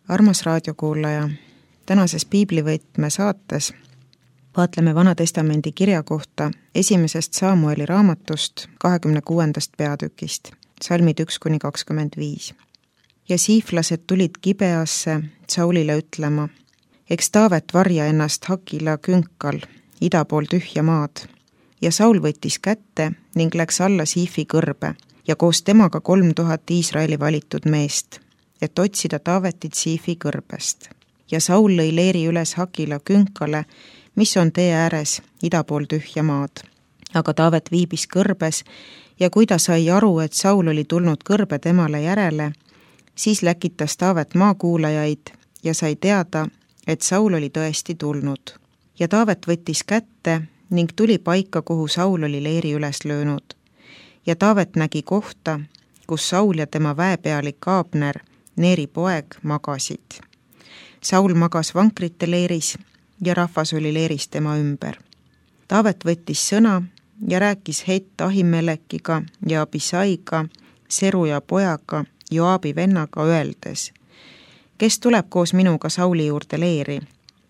Armas raadiokuulaja, tänases piiblivõtme saates vaatleme Vana Testamendi kirja kohta esimesest Samueli raamatust 26. peatükist, salmid 1-25. Ja siiflased tulid Gibeasse Saulile ütlema, eks Taavet varja ennast Hakila künkal, ida pool tühja maad. Ja Saul võttis kätte ning läks alla Siifi kõrbe ja koos temaga 3000 Iisraeli valitud meest, et otsida Taavetit Siifi kõrbest. Ja Saul lõi leeri üles Hakila künkale, mis on tee ääres ida pool tühja maad. Aga Taavet viibis kõrbes ja kui ta sai aru, et Saul oli tulnud kõrbe temale järele, siis läkitas Taavet maakuulajaid ja sai teada, et Saul oli tõesti tulnud. Ja Taavet võttis kätte ning tuli paika, kuhu Saul oli leeri üles löönud. Ja Taavet nägi kohta, kus Saul ja tema väepealik Abner, Neeri poeg, magasid. Saul magas vankrite leeris ja rahvas oli leeris tema ümber. Taavet võttis sõna ja rääkis Hett Ahimelekiga ja Abisaiga, Seruja pojaga, Joabi vennaga öeldes, kes tuleb koos minuga Sauli juurde leeri?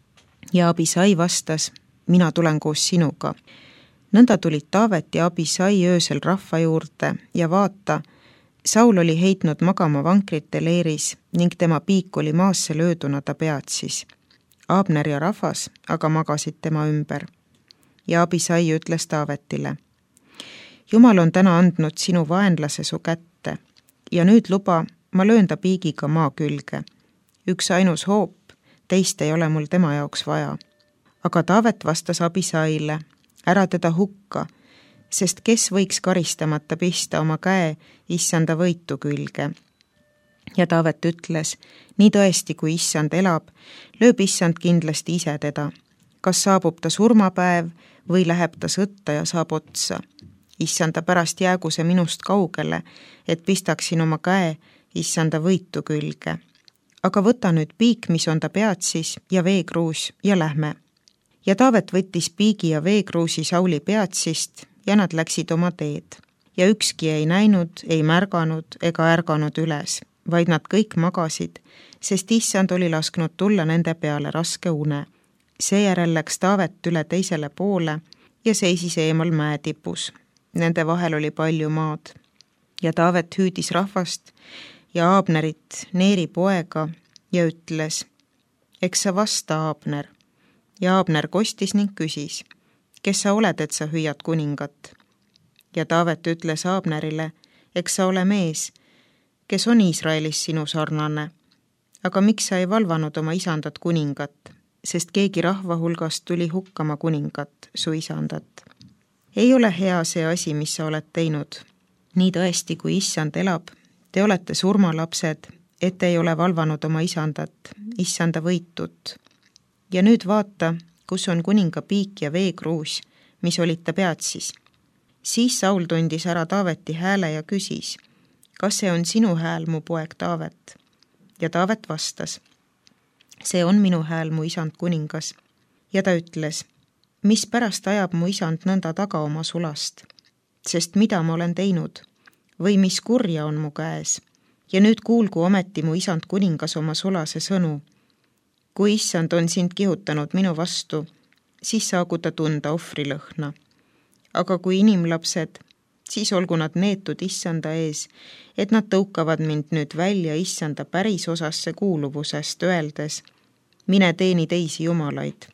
Ja Abisai vastas, mina tulen koos sinuga. Nõnda tulid Taavet ja Abisai öösel rahva juurde ja vaata, Saul oli heitnud magama vankrite leeris ning tema piik oli maasse lööduna ta peatsis. Abner ja rahvas aga magasid tema ümber. Ja Abisai ütles Taavetile, Jumal on täna andnud sinu vaenlase su kätte ja nüüd luba, ma löön ta piigiga maa külge. Üks ainus hoop, teist ei ole mul tema jaoks vaja. Aga Taavet vastas Abisaile, ära teda hukka, sest kes võiks karistamata pista oma käe issanda võitu külge. Ja Taavet ütles, nii tõesti, kui issand elab, lööb issand kindlasti ise teda. Kas saabub ta surmapäev või läheb ta sõtta ja saab otsa. Issanda pärast jäägu see minust kaugele, et pistaksin oma käe issanda võitu külge. Aga võta nüüd piik, mis on ta peatsis, ja veekruus ja lähme. Ja Taavet võttis piigi ja veekruusi Sauli peatsist ja nad läksid oma teed. Ja ükski ei näinud, ei märganud ega ärganud üles, vaid nad kõik magasid, sest issand oli lasknud tulla nende peale raske une. Seejärel läks Taavet üle teisele poole ja seisis eemal mäetipus. Nende vahel oli palju maad. Ja Taavet hüüdis rahvast ja Abnerit, Neeri poega, ja ütles, eks sa vasta, Abner. Ja Abner kostis ning küsis, kes sa oled, et sa hüüad kuningat? Ja Taavet ütles Abnerile, eks sa ole mees, kes on Iisraelis sinu sarnane. Aga miks sa ei valvanud oma isandat kuningat, sest keegi rahva hulgast tuli hukkama kuningat, su isandat. Ei ole hea see asi, mis sa oled teinud. Nii tõesti, kui issand elab, te olete surmalapsed, et ei ole valvanud oma isandat, issanda võitut. Ja nüüd vaata, kus on kuninga piik ja veekruus, mis olid ta peatsis. Siis Saul tundis ära Taaveti hääle ja küsis, kas see on sinu hääl, mu poeg Taavet? Ja Taavet vastas, see on minu hääl, mu isand kuningas. Ja ta ütles, mis pärast ajab mu isand nõnda taga oma sulast, sest mida ma olen teinud või mis kurja on mu käes. Ja nüüd kuulgu ometi mu isand kuningas oma sulase sõnu. Kui issand on sind kihutanud minu vastu, siis saagu ta tunda ohvrilõhna. Aga kui inimlapsed, siis olgu nad neetud issanda ees, et nad tõukavad mind nüüd välja issanda päris osasse kuuluvusest, öeldes, mine teeni teisi jumalaid.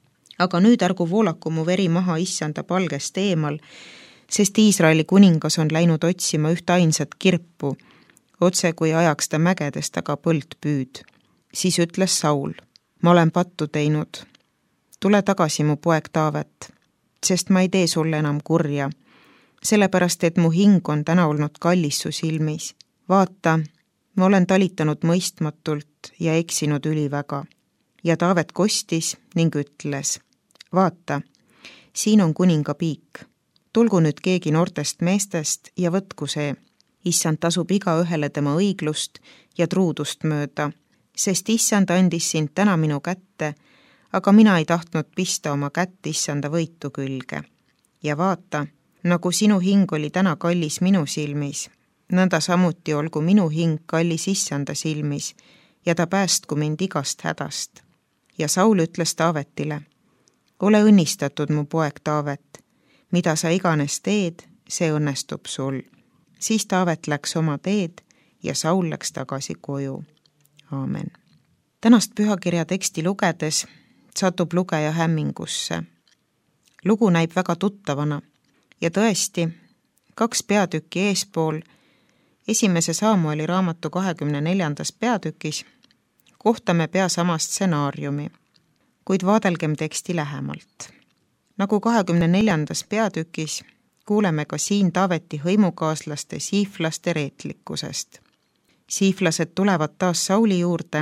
Aga nüüd ärgu voolaku mu veri maha issanda palgest eemal, sest Iisraeli kuningas on läinud otsima üht ainsat kirpu, otse kui ajaks ta mägedes taga põldpüüd. Siis ütles Saul, ma olen pattu teinud. Tule tagasi, mu poeg Taavet, sest ma ei tee sulle enam kurja, sellepärast, et mu hing on täna olnud kallis su silmis. Vaata, ma olen talitanud mõistmatult ja eksinud üliväga. Ja Taavet kostis ning ütles, vaata, siin on kuninga piik. Tulgu nüüd keegi noortest meestest ja võtku see. Issand tasub igaühele tema õiglust ja truudust mööda, sest issand andis sind täna minu kätte, aga mina ei tahtnud pista oma kätt issanda võitu külge. Ja vaata, nagu sinu hing oli täna kallis minu silmis, nõnda samuti olgu minu hing kallis issanda silmis ja ta päästku mind igast hädast. Ja Saul ütles Taavetile, ole õnnistatud, mu poeg Taavet, mida sa iganes teed, see õnnestub sul. Siis Taavet läks oma teed ja Saul läks tagasi koju. Aamen. Tänast pühakirja teksti lugedes satub lugeja hämmingusse. Lugu näib väga tuttavana ja tõesti, 2 peatükki eespool, 1. Saamueli raamatu 24. peatükis kohtame pea sama stsenaariumi, kuid vaadelgem teksti lähemalt. Nagu 24. peatükis kuuleme ka siin Taaveti hõimukaaslaste siiflaste reetlikkusest. Siiflased tulevad taas Sauli juurde,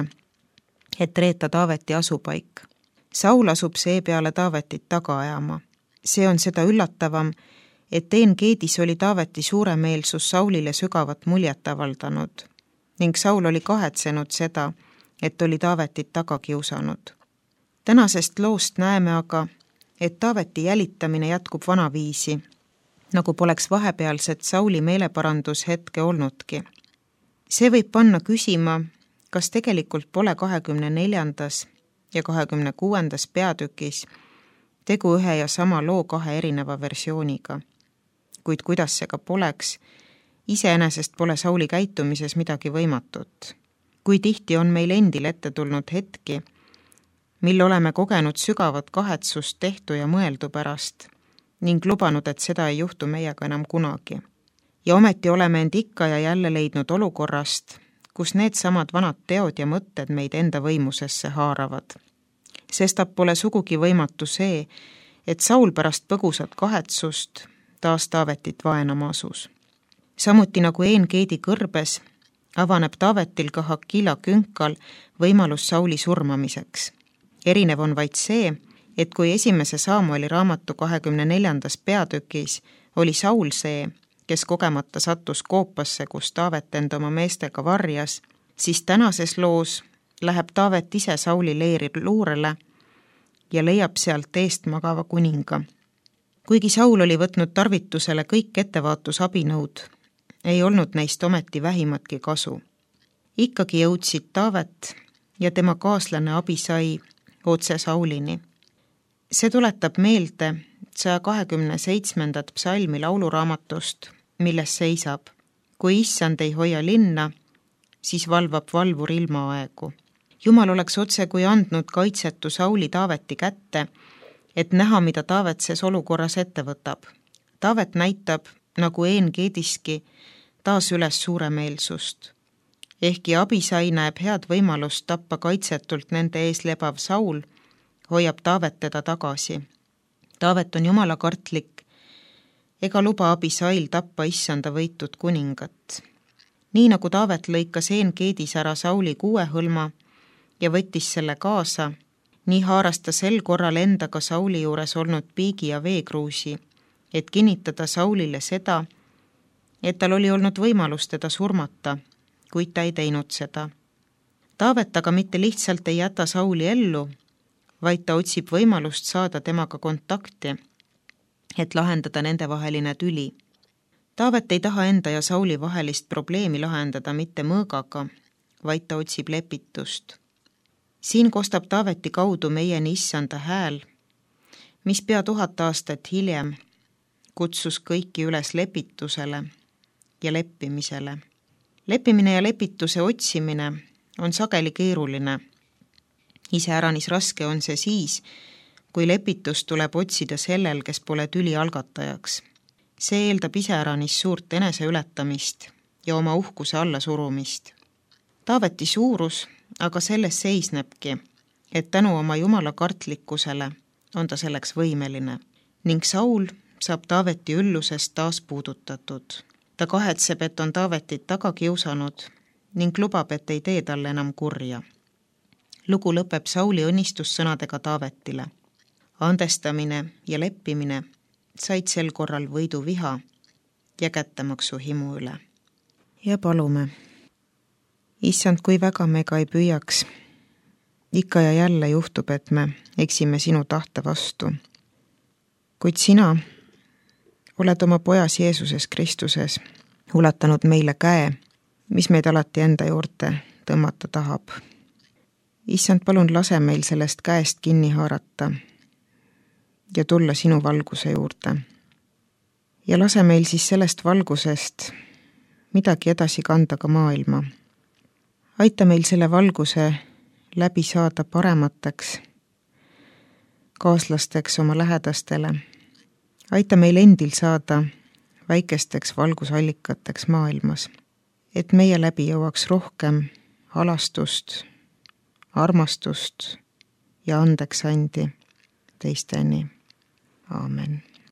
et reeta Taaveti asupaik. Saul asub seepeale Taavetit taga ajama. See on seda üllatavam, et Engeedis oli Taaveti suuremeelsus Saulile sügavat muljet avaldanud ning Saul oli kahetsenud seda, et oli Taavetit taga kiusanud. Tänasest loost näeme aga, et Taaveti jälitamine jätkub vanaviisi, nagu poleks vahepealset Sauli meeleparandushetke olnudki. See võib panna küsima, kas tegelikult pole 24. ja 26. peatükis tegu ühe ja sama loo 2 erineva versiooniga. Kuid kuidas see ka poleks, iseenesest pole Sauli käitumises midagi võimatut. Kui tihti on meil endil ette tulnud hetki, mil oleme kogenud sügavat kahetsust tehtu ja mõeldu pärast ning lubanud, et seda ei juhtu meiega enam kunagi. Ja ometi oleme end ikka ja jälle leidnud olukorrast, kus need samad vanad teod ja mõtted meid enda võimusesse haaravad. Sestap pole sugugi võimatu see, et Saul pärast põgusat kahetsust taas Taavetit vaenama asus. Samuti nagu Engeedi kõrbes avaneb Taavetil ka Hakila künkal võimalus Sauli surmamiseks. Erinev on vaid see, et kui 1. Saamueli raamatu 24. peatükis oli Saul see, kes kogemata sattus koopasse, kus Taavet end oma meestega varjas, siis tänases loos läheb Taavet ise Sauli leeri luurele ja leiab sealt eest magava kuninga. Kuigi Saul oli võtnud tarvitusele kõik ettevaatusabinõud, ei olnud neist ometi vähimatki kasu. Ikkagi jõudsid Taavet ja tema kaaslane Abisai otse Saulini. See tuletab meelde 127. psalmi lauluraamatust, milles seisab, kui issand ei hoia linna, siis valvab valvur ilmaaegu. Jumal oleks otse kui andnud kaitsetu Sauli Taaveti kätte, et näha, mida Taavet ses olukorras ette võtab. Taavet näitab, nagu Engeediski, taas üles suuremeelsust. Ehkki Abisai näeb head võimalust tappa kaitsetult nende ees lebav Saul, hoiab Taavet teda tagasi. Taavet on jumalakartlik ega luba Abisail tappa issanda võitud kuningat. Nii nagu Taavet lõikas Engeedis ära Sauli kuuehõlma ja võttis selle kaasa, nii haaras ta sel korral endaga Sauli juures olnud piigi ja veekruusi, et kinnitada Saulile seda, et tal oli olnud võimalus teda surmata, kuid ta ei teinud seda. Taavet aga mitte lihtsalt ei jäta Sauli ellu, vaid ta otsib võimalust saada temaga kontakti, et lahendada nendevaheline tüli. Taavet ei taha enda ja Sauli vahelist probleemi lahendada mitte mõõgaga, vaid ta otsib lepitust. Siin kostab Taaveti kaudu meieni issanda hääl, mis pea 1000 aastat hiljem kutsus kõiki üles lepitusele ja leppimisele. Leppimine ja lepituse otsimine on sageli keeruline. Iseäranis raske on see siis, kui lepitust tuleb otsida sellel, kes pole tüli algatajaks. See eeldab iseäranis suurt eneseületamist ja oma uhkuse alla surumist. Taaveti suurus aga selles seisnebki, et tänu oma jumalakartlikkusele on ta selleks võimeline ning Saul saab Taaveti üllusest taas puudutatud. Ta kahetseb, et on Taavetit taga kiusanud ning lubab, et ei tee talle enam kurja. Lugu lõpeb Sauli õnnistussõnadega Taavetile. Andestamine ja leppimine said sel korral võidu viha ja kättemaksu himu üle. Ja palume. Issand, kui väga me ka ei püüaks. Ikka ja jälle juhtub, et me eksime sinu tahte vastu. Kuid sina oled oma pojas Jeesuses Kristuses ulatanud meile käe, mis meid alati enda juurde tõmmata tahab. Issand, palun lase meil sellest käest kinni haarata ja tulla sinu valguse juurde. Ja lase meil siis sellest valgusest midagi edasi kanda ka maailma. Aita meil selle valguse läbi saada paremateks kaaslasteks oma lähedastele. Aita meil endil saada väikesteks valgusallikateks maailmas, et meie läbi jõuaks rohkem halastust, armastust ja andeksandi teisteni. Aamen.